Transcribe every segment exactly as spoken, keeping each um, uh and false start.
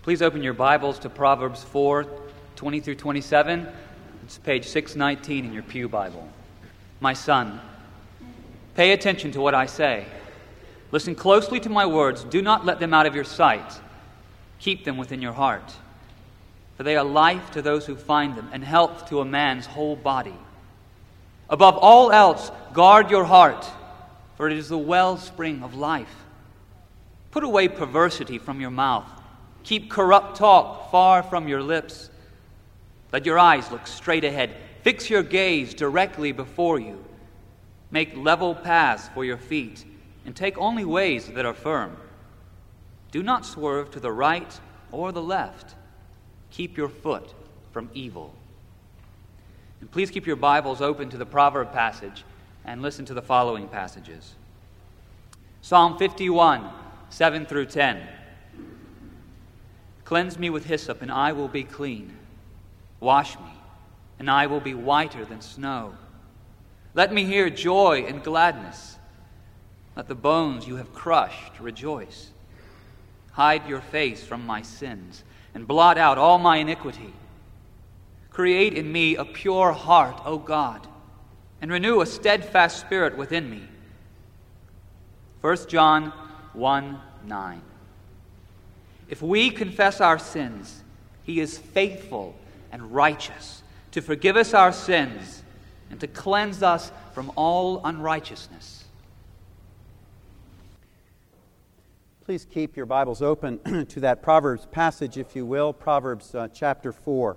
Please open your Bibles to Proverbs four, twenty through twenty-seven. It's page six nineteen in your pew Bible. My son, pay attention to what I say. Listen closely to my words. Do not let them out of your sight. Keep them within your heart. For they are life to those who find them, and health to a man's whole body. Above all else, guard your heart, for it is the wellspring of life. Put away perversity from your mouth. Keep corrupt talk far from your lips. Let your eyes look straight ahead. Fix your gaze directly before you. Make level paths for your feet, and take only ways that are firm. Do not swerve to the right or the left. Keep your foot from evil. And please keep your Bibles open to the proverb passage and listen to the following passages. Psalm fifty-one, seven through ten. Cleanse me with hyssop, and I will be clean. Wash me, and I will be whiter than snow. Let me hear joy and gladness. Let the bones you have crushed rejoice. Hide your face from my sins, and blot out all my iniquity. Create in me a pure heart, O God, and renew a steadfast spirit within me. First John one, nine. If we confess our sins, He is faithful and righteous to forgive us our sins and to cleanse us from all unrighteousness. Please keep your Bibles open to that Proverbs passage, if you will, Proverbs uh, chapter four.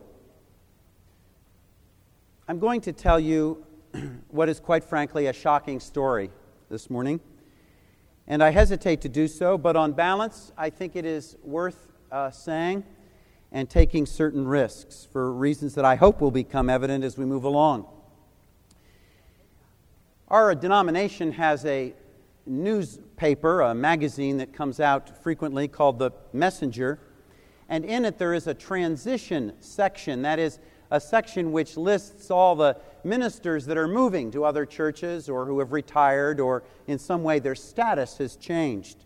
I'm going to tell you what is, quite frankly, a shocking story this morning. And I hesitate to do so, but on balance, I think it is worth uh, saying and taking certain risks for reasons that I hope will become evident as we move along. Our denomination has a newspaper, a magazine that comes out frequently called The Messenger, and in it there is a transition section. That is a section which lists all the ministers that are moving to other churches or who have retired or in some way their status has changed.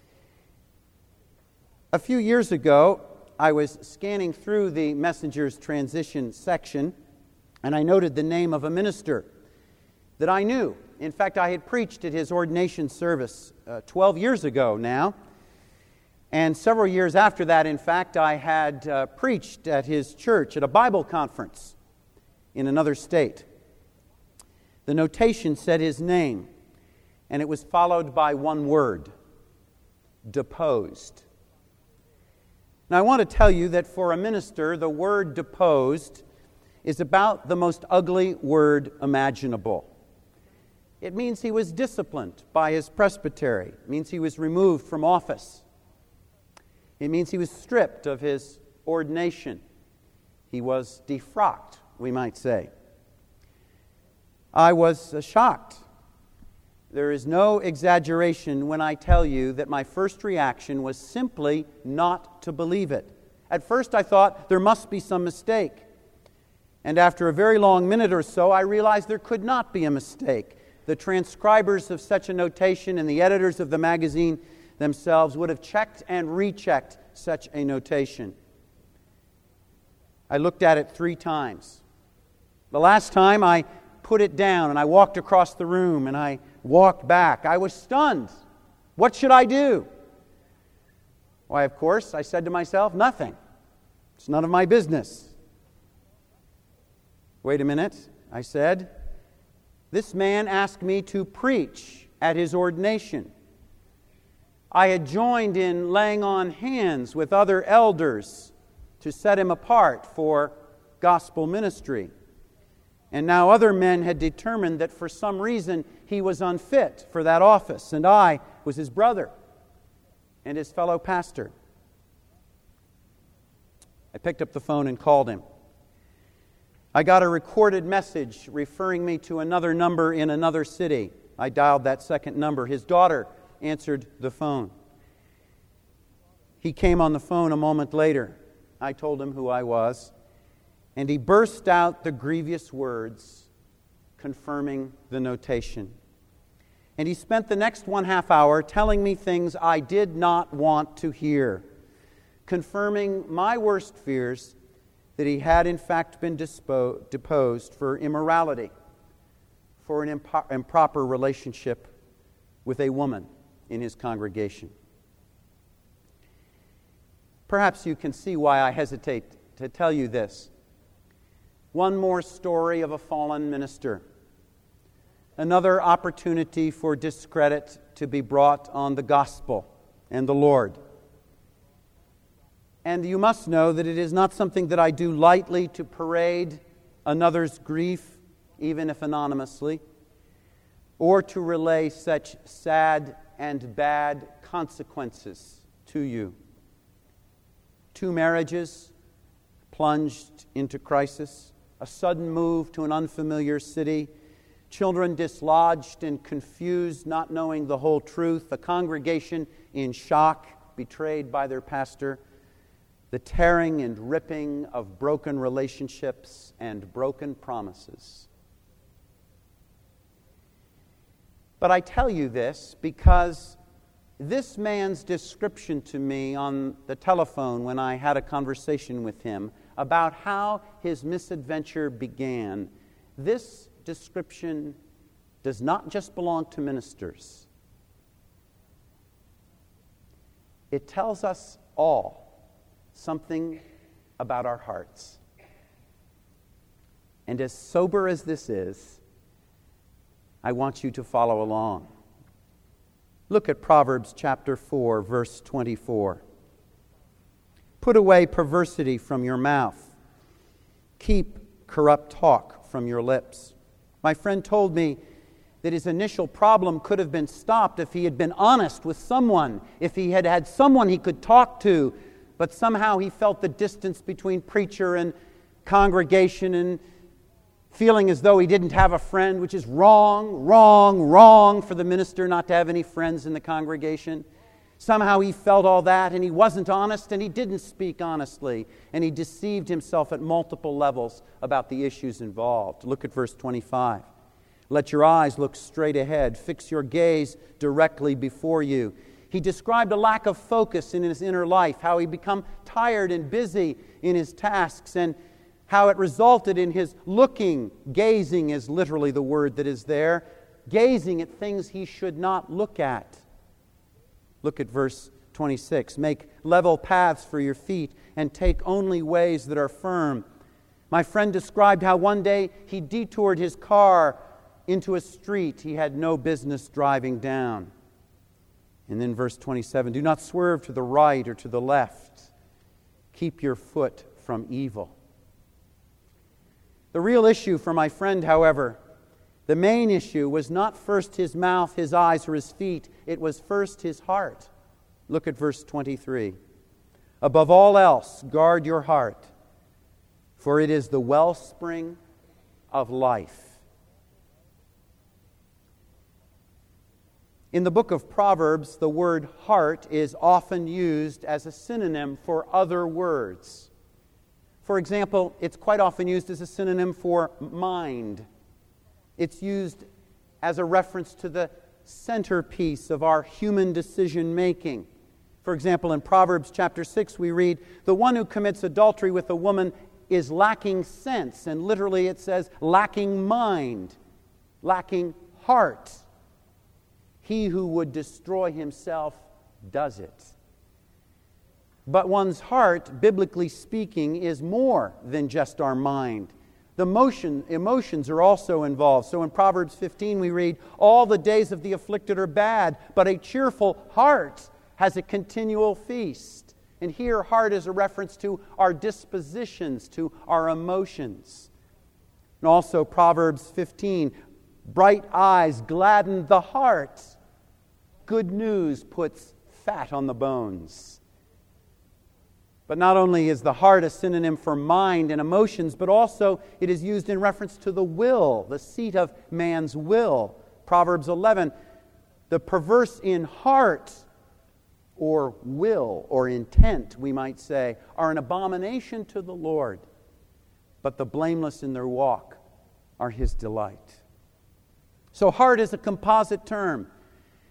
A few years ago, I was scanning through the Messenger's transition section, and I noted the name of a minister that I knew. In fact, I had preached at his ordination service uh, twelve years ago now. And several years after that, in fact, I had uh, preached at his church at a Bible conference in another state. The notation said his name, and it was followed by one word: deposed. Now, I want to tell you that for a minister, the word deposed is about the most ugly word imaginable. It means he was disciplined by his presbytery. It means he was removed from office. It means he was stripped of his ordination. He was defrocked, we might say. I was uh, shocked. There is no exaggeration when I tell you that my first reaction was simply not to believe it. At first I thought there must be some mistake. And after a very long minute or so, I realized there could not be a mistake. The transcribers of such a notation and the editors of the magazine themselves would have checked and rechecked such a notation. I looked at it three times. The last time I put it down and I walked across the room and I walked back. I was stunned. What should I do? Why, of course, I said to myself, nothing. It's none of my business. Wait a minute, I said. This man asked me to preach at his ordination. I had joined in laying on hands with other elders to set him apart for gospel ministry. And now other men had determined that for some reason he was unfit for that office, and I was his brother and his fellow pastor. I picked up the phone and called him. I got a recorded message referring me to another number in another city. I dialed that second number. His daughter answered the phone. He came on the phone a moment later. I told him who I was, and he burst out the grievous words confirming the notation. And he spent the next one half hour telling me things I did not want to hear. confirming my worst fears that he had in fact been dispo- deposed for immorality, for an impo- improper relationship with a woman in his congregation. Perhaps you can see why I hesitate to tell you this. One more story of a fallen minister. Another opportunity for discredit to be brought on the gospel and the Lord. And you must know that it is not something that I do lightly to parade another's grief, even if anonymously, or to relay such sad and bad consequences to you. Two marriages plunged into crisis, a sudden move to an unfamiliar city, children dislodged and confused, not knowing the whole truth, a congregation in shock, betrayed by their pastor, the tearing and ripping of broken relationships and broken promises. But I tell you this because this man's description to me on the telephone when I had a conversation with him about how his misadventure began, this description does not just belong to ministers. It tells us all something about our hearts. And as sober as this is, I want you to follow along. Look at Proverbs chapter four, verse twenty-four. Put away perversity from your mouth. Keep corrupt talk from your lips. My friend told me that his initial problem could have been stopped if he had been honest with someone, if he had had someone he could talk to, but somehow he felt the distance between preacher and congregation and feeling as though he didn't have a friend, which is wrong, wrong, wrong for the minister not to have any friends in the congregation. Somehow he felt all that, and he wasn't honest, and he didn't speak honestly, and he deceived himself at multiple levels about the issues involved. Look at verse twenty-five. Let your eyes look straight ahead. Fix your gaze directly before you. He described a lack of focus in his inner life, how he become tired and busy in his tasks, and how it resulted in his looking, gazing is literally the word that is there, gazing at things he should not look at. Look at verse twenty-six. Make level paths for your feet and take only ways that are firm. My friend described how one day he detoured his car into a street he had no business driving down. And then verse twenty-seven, do not swerve to the right or to the left. Keep your foot from evil. The real issue for my friend, however, the main issue was not first his mouth, his eyes, or his feet. It was first his heart. Look at verse twenty-three. Above all else, guard your heart, for it is the wellspring of life. In the book of Proverbs, the word heart is often used as a synonym for other words. For example, it's quite often used as a synonym for mind. It's used as a reference to the centerpiece of our human decision-making. For example, in Proverbs chapter six, we read, the one who commits adultery with a woman is lacking sense. And literally it says, lacking mind, lacking heart. He who would destroy himself does it. But one's heart, biblically speaking, is more than just our mind. The motion, emotions are also involved. So in Proverbs fifteen we read, all the days of the afflicted are bad, but a cheerful heart has a continual feast. And here, heart is a reference to our dispositions, to our emotions. And also Proverbs fifteen, bright eyes gladden the heart. Good news puts fat on the bones. But not only is the heart a synonym for mind and emotions, but also it is used in reference to the will, the seat of man's will. Proverbs eleven, the perverse in heart or will or intent, we might say, are an abomination to the Lord, but the blameless in their walk are His delight. So heart is a composite term.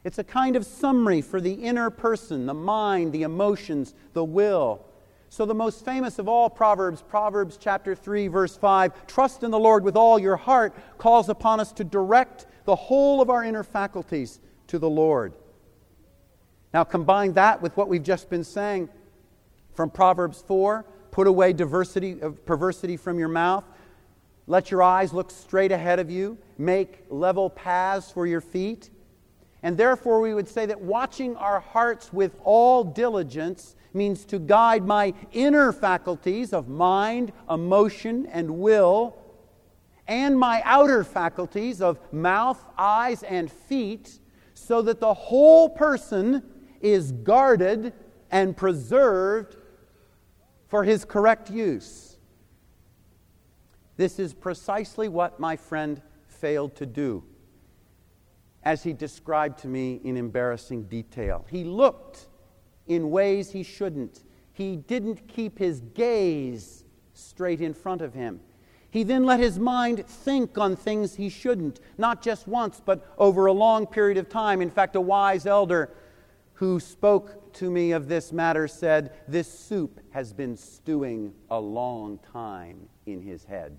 It's a kind of summary for the inner person, the mind, the emotions, the will. So the most famous of all Proverbs, Proverbs chapter three, verse five, trust in the Lord with all your heart, calls upon us to direct the whole of our inner faculties to the Lord. Now combine that with what we've just been saying from Proverbs four, put away diversity of perversity from your mouth. Let your eyes look straight ahead of you. Make level paths for your feet. And therefore we would say that watching our hearts with all diligence means to guide my inner faculties of mind, emotion, and will, and my outer faculties of mouth, eyes, and feet, so that the whole person is guarded and preserved for his correct use. This is precisely what my friend failed to do, as he described to me in embarrassing detail. He looked in ways he shouldn't. He didn't keep his gaze straight in front of him. He then let his mind think on things he shouldn't, not just once, but over a long period of time. In fact, a wise elder who spoke to me of this matter said, "This soup has been stewing a long time in his head."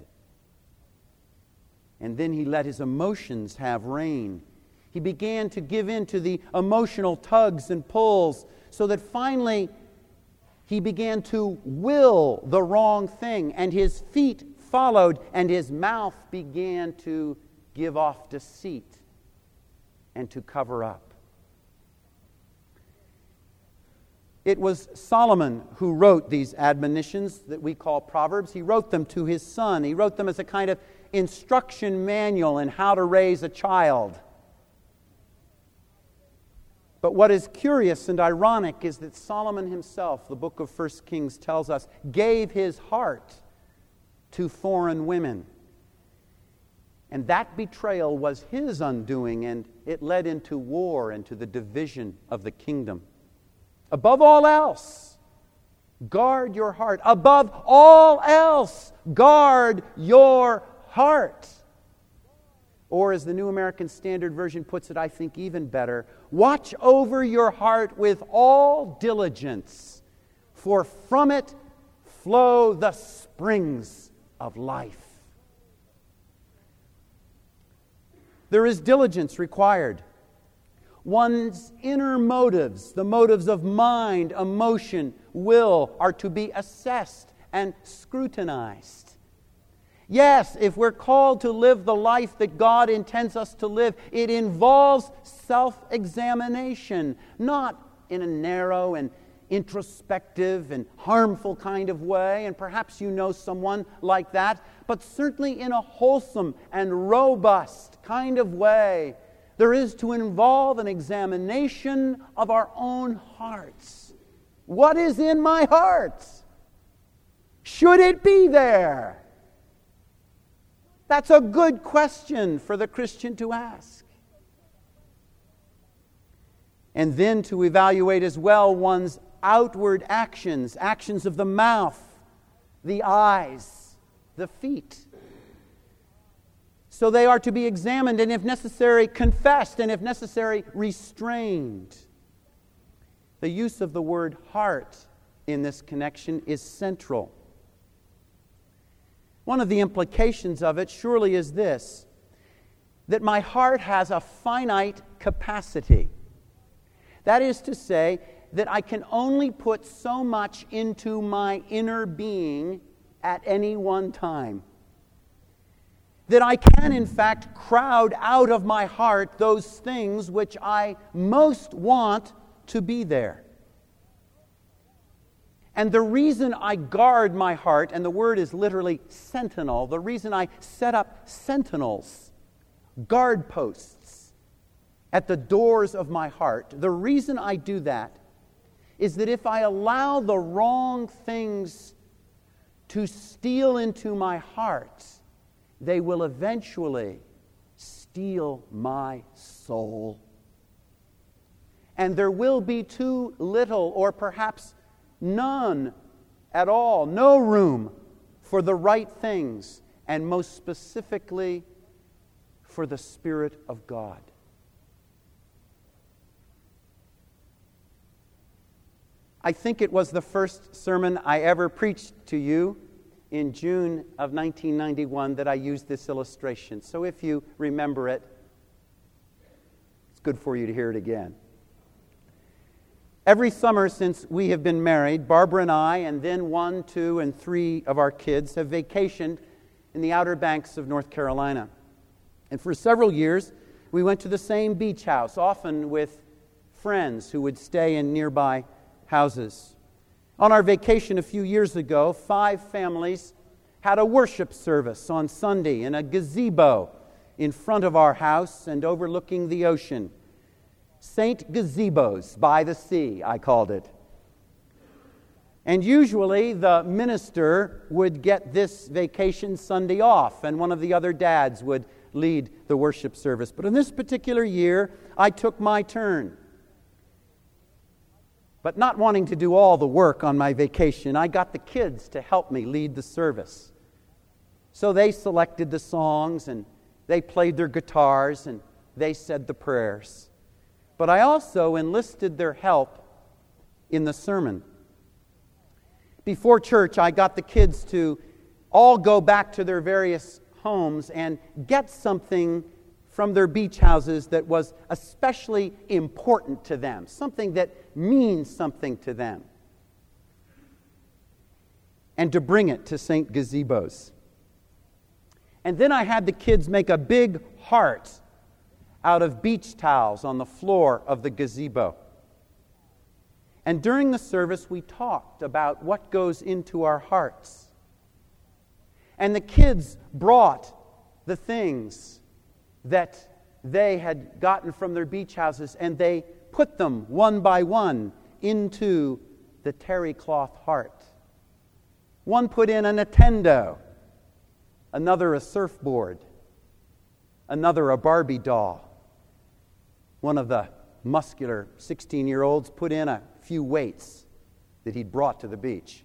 And then he let his emotions have reign. He began to give in to the emotional tugs and pulls, so that finally he began to will the wrong thing, and his feet followed, and his mouth began to give off deceit and to cover up. It was Solomon who wrote these admonitions that we call Proverbs. He wrote them to his son. He wrote them as a kind of instruction manual in how to raise a child. But what is curious and ironic is that Solomon himself, the book of First Kings tells us, gave his heart to foreign women. And that betrayal was his undoing, and it led into war and to the division of the kingdom. Above all else, guard your heart. Above all else, guard your heart. Or as the New American Standard Version puts it, I think even better, watch over your heart with all diligence, for from it flow the springs of life. There is diligence required. One's inner motives, the motives of mind, emotion, will, are to be assessed and scrutinized. Yes, if we're called to live the life that God intends us to live, it involves self-examination, not in a narrow and introspective and harmful kind of way, and perhaps you know someone like that, but certainly in a wholesome and robust kind of way. There is to involve an examination of our own hearts. What is in my heart? Should it be there? That's a good question for the Christian to ask. And then to evaluate as well one's outward actions, actions of the mouth, the eyes, the feet. So they are to be examined and, if necessary, confessed, and if necessary, restrained. The use of the word heart in this connection is central. One of the implications of it surely is this, that my heart has a finite capacity. That is to say, that I can only put so much into my inner being at any one time. That I can, in fact, crowd out of my heart those things which I most want to be there. And the reason I guard my heart, and the word is literally sentinel, the reason I set up sentinels, guard posts, at the doors of my heart, the reason I do that is that if I allow the wrong things to steal into my heart, they will eventually steal my soul. And there will be too little, or perhaps none at all, no room for the right things, and most specifically for the Spirit of God. I think it was the first sermon I ever preached to you in June of nineteen ninety-one that I used this illustration. So if you remember it, it's good for you to hear it again. Every summer since we have been married, Barbara and I, and then one, two, and three of our kids have vacationed in the Outer Banks of North Carolina. And for several years, we went to the same beach house, often with friends who would stay in nearby houses. On our vacation a few years ago, five families had a worship service on Sunday in a gazebo in front of our house and overlooking the ocean. Saint Gazebos by the Sea, I called it. And usually the minister would get this vacation Sunday off, and one of the other dads would lead the worship service. But in this particular year, I took my turn. But not wanting to do all the work on my vacation, I got the kids to help me lead the service. So they selected the songs, and they played their guitars, and they said the prayers. But I also enlisted their help in the sermon. Before church, I got the kids to all go back to their various homes and get something from their beach houses that was especially important to them, something that means something to them, and to bring it to Saint Gazebos. And then I had the kids make a big heart out of beach towels on the floor of the gazebo. And during the service, we talked about what goes into our hearts. And the kids brought the things that they had gotten from their beach houses, and they put them one by one into the terry cloth heart. One put in a Nintendo, another a surfboard, another a Barbie doll. One of the muscular sixteen-year-olds put in a few weights that he'd brought to the beach.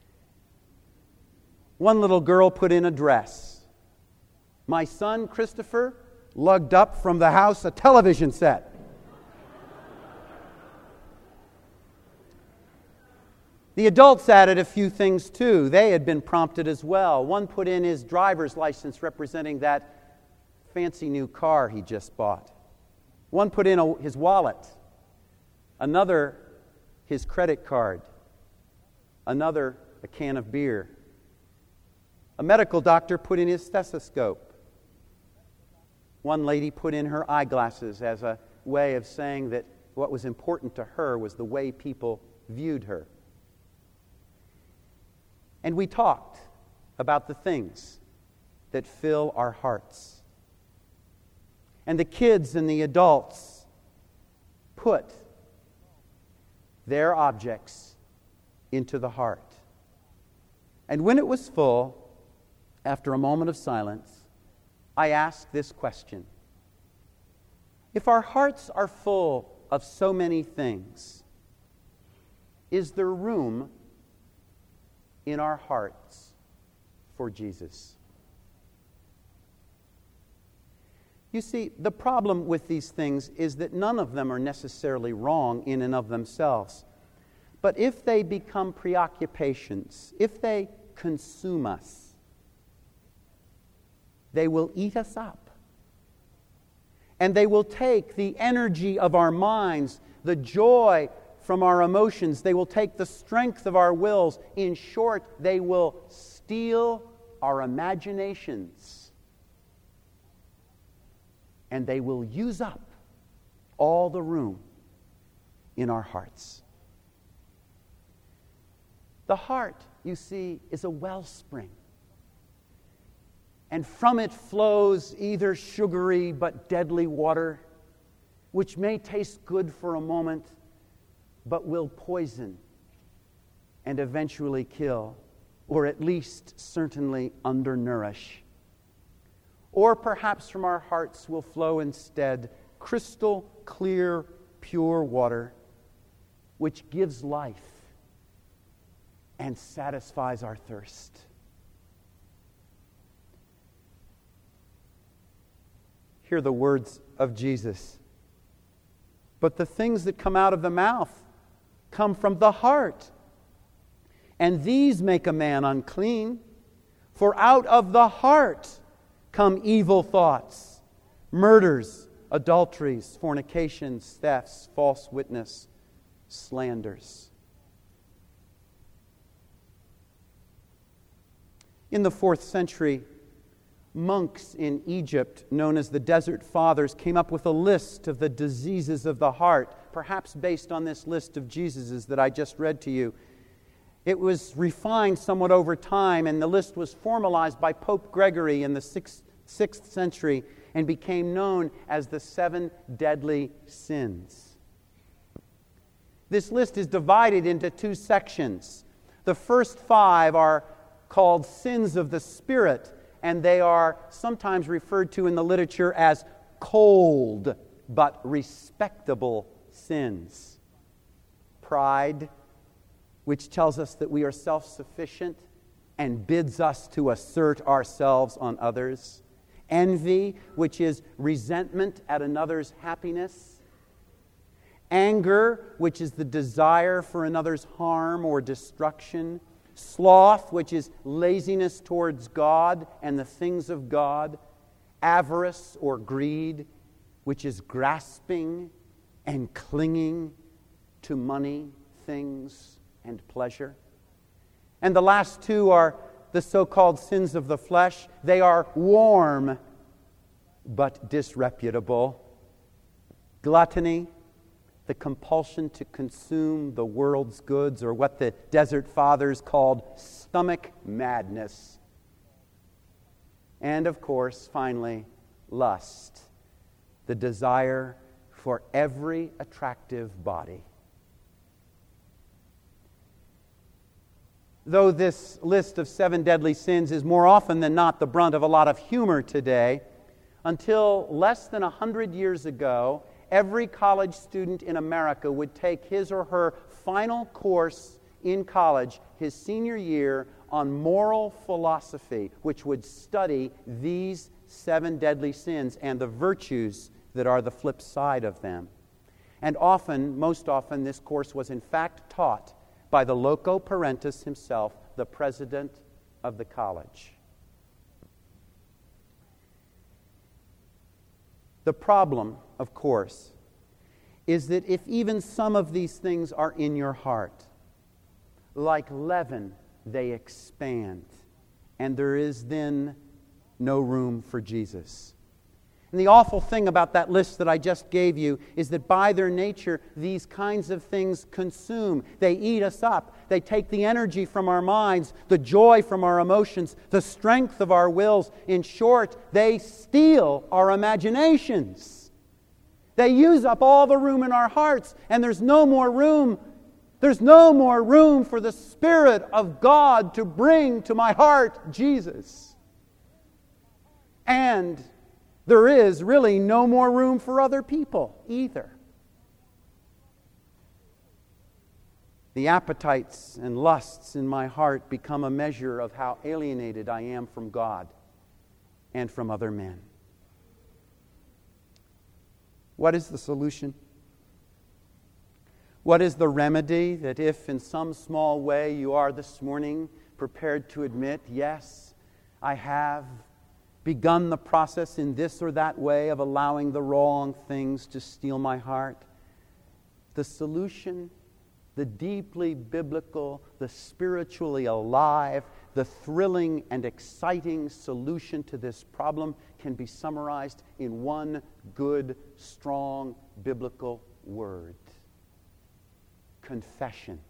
One little girl put in a dress. My son, Christopher, lugged up from the house a television set. The adults added a few things too. They had been prompted as well. One put in his driver's license representing that fancy new car he just bought. One put in a, his wallet. Another, his credit card. Another, a can of beer. A medical doctor put in his stethoscope. One lady put in her eyeglasses as a way of saying that what was important to her was the way people viewed her. And we talked about the things that fill our hearts. And the kids and the adults put their objects into the heart. And when it was full, after a moment of silence, I asked this question. If our hearts are full of so many things, is there room in our hearts for Jesus? You see, the problem with these things is that none of them are necessarily wrong in and of themselves. But if they become preoccupations, if they consume us, they will eat us up. And they will take the energy of our minds, the joy from our emotions. They will take the strength of our wills. In short, they will steal our imaginations. And they will use up all the room in our hearts. The heart, you see, is a wellspring. And from it flows either sugary but deadly water, which may taste good for a moment, but will poison and eventually kill, or at least certainly undernourish. Or perhaps from our hearts will flow instead crystal clear, pure water, which gives life and satisfies our thirst. Hear the words of Jesus. But the things that come out of the mouth come from the heart, and these make a man unclean. For out of the heart come evil thoughts, murders, adulteries, fornications, thefts, false witness, slanders. In the fourth century, monks in Egypt, known as the Desert Fathers, came up with a list of the diseases of the heart, perhaps based on this list of Jesus's that I just read to you. It was refined somewhat over time, and the list was formalized by Pope Gregory in the sixth, sixth century and became known as the seven deadly sins. This list is divided into two sections. The first five are called sins of the Spirit, and they are sometimes referred to in the literature as cold but respectable sins. Pride, which tells us that we are self-sufficient and bids us to assert ourselves on others. Envy, which is resentment at another's happiness. Anger, which is the desire for another's harm or destruction. Sloth, which is laziness towards God and the things of God. Avarice or greed, which is grasping and clinging to money, things, and pleasure. And the last two are the so-called sins of the flesh. They are warm but disreputable. Gluttony, the compulsion to consume the world's goods, or what the Desert Fathers called stomach madness. And of course, finally, lust, the desire for every attractive body. Though this list of seven deadly sins is more often than not the brunt of a lot of humor today, until less than a hundred years ago, every college student in America would take his or her final course in college, his senior year, on moral philosophy, which would study these seven deadly sins and the virtues that are the flip side of them. And often, most often, this course was in fact taught by the loco parentis himself, the president of the college. The problem, of course, is that if even some of these things are in your heart, like leaven, they expand, and there is then no room for Jesus. And the awful thing about that list that I just gave you is that by their nature, these kinds of things consume. They eat us up. They take the energy from our minds, the joy from our emotions, the strength of our wills. In short, they steal our imaginations. They use up all the room in our hearts, and there's no more room. There's no more room for the Spirit of God to bring to my heart Jesus. And there is really no more room for other people either. The appetites and lusts in my heart become a measure of how alienated I am from God and from other men. What is the solution? What is the remedy that if in some small way you are this morning prepared to admit, yes, I have begun the process in this or that way of allowing the wrong things to steal my heart? The solution, the deeply biblical, the spiritually alive, the thrilling and exciting solution to this problem can be summarized in one good, strong, biblical word: confession.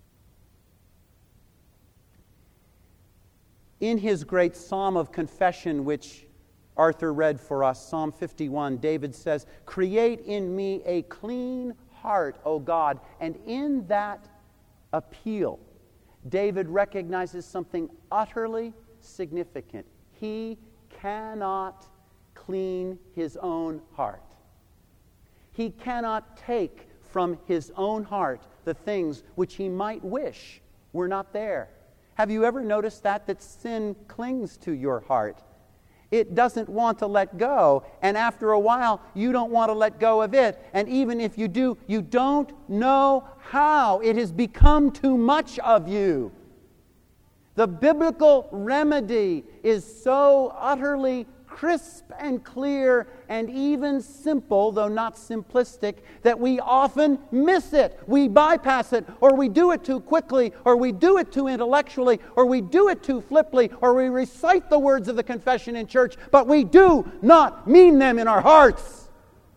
In his great psalm of confession, which Arthur read for us, Psalm fifty-one, David says, "Create in me a clean heart, O God." And in that appeal, David recognizes something utterly significant. He cannot clean his own heart. He cannot take from his own heart the things which he might wish were not there. Have you ever noticed that, that sin clings to your heart? It doesn't want to let go, and after a while, you don't want to let go of it. And even if you do, you don't know how. It has become too much of you. The biblical remedy is so utterly crisp and clear and even simple, though not simplistic, that we often miss it. We bypass it, or we do it too quickly, or we do it too intellectually, or we do it too flippantly, or we recite the words of the confession in church, but we do not mean them in our hearts.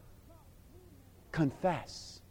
Confess.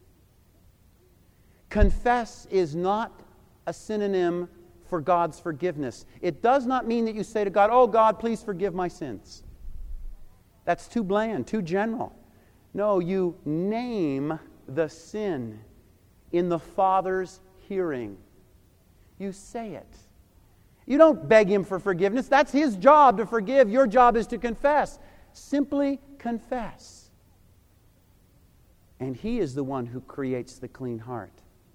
Confess is not a synonym for God's forgiveness. It does not mean that you say to God, "Oh God, please forgive my sins." That's too bland, too general. No, you name the sin in the Father's hearing. You say it. You don't beg Him for forgiveness. That's His job to forgive. Your job is to confess. Simply confess. And He is the one who creates the clean heart.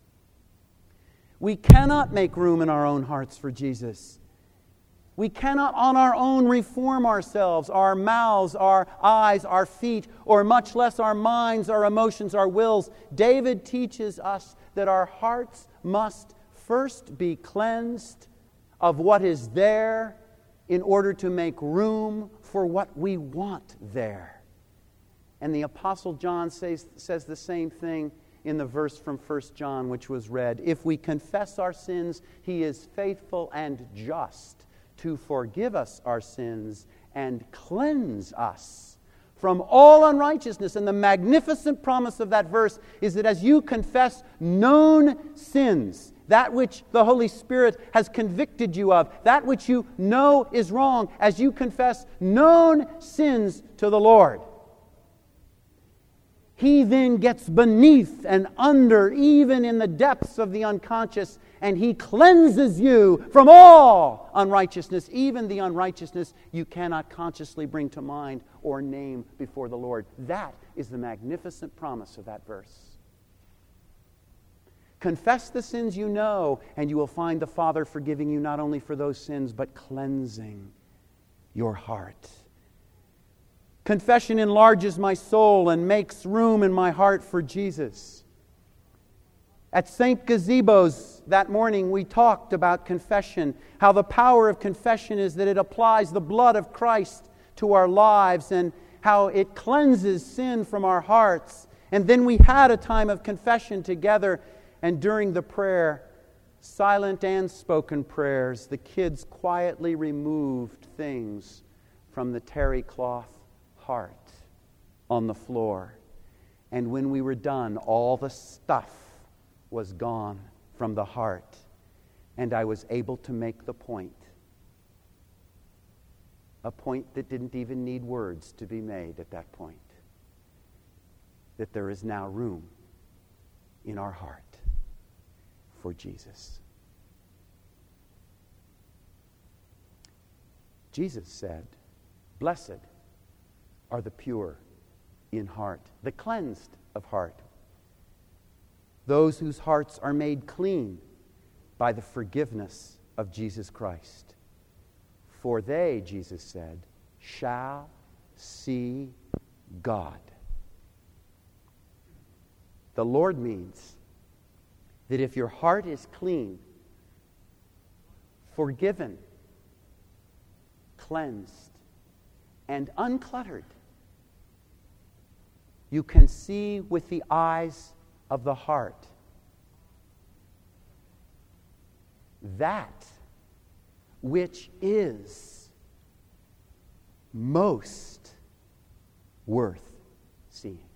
We cannot make room in our own hearts for Jesus. We cannot on our own reform ourselves, our mouths, our eyes, our feet, or much less our minds, our emotions, our wills. David teaches us that our hearts must first be cleansed of what is there in order to make room for what we want there. And the Apostle John says, says the same thing in the verse from First John, which was read. If we confess our sins, He is faithful and just to forgive us our sins and cleanse us from all unrighteousness. And the magnificent promise of that verse is that as you confess known sins, that which the Holy Spirit has convicted you of, that which you know is wrong, as you confess known sins to the Lord, He then gets beneath and under, even in the depths of the unconscious, and He cleanses you from all unrighteousness, even the unrighteousness you cannot consciously bring to mind or name before the Lord. That is the magnificent promise of that verse. Confess the sins you know, and you will find the Father forgiving you not only for those sins, but cleansing your heart. Confession enlarges my soul and makes room in my heart for Jesus. At Saint Gazebo's that morning, we talked about confession, how the power of confession is that it applies the blood of Christ to our lives and how it cleanses sin from our hearts. And then we had a time of confession together, and during the prayer, silent and spoken prayers, the kids quietly removed things from the terry cloth heart on the floor. And when we were done, all the stuff was gone from the heart, and I was able to make the point. A point that didn't even need words to be made at that point. That there is now room in our heart for Jesus. Jesus said, "Blessed are the pure in heart, the cleansed of heart, those whose hearts are made clean by the forgiveness of Jesus Christ. For they," Jesus said, "shall see God." The Lord means that if your heart is clean, forgiven, cleansed, and uncluttered, you can see with the eyes of the heart that which is most worth seeing.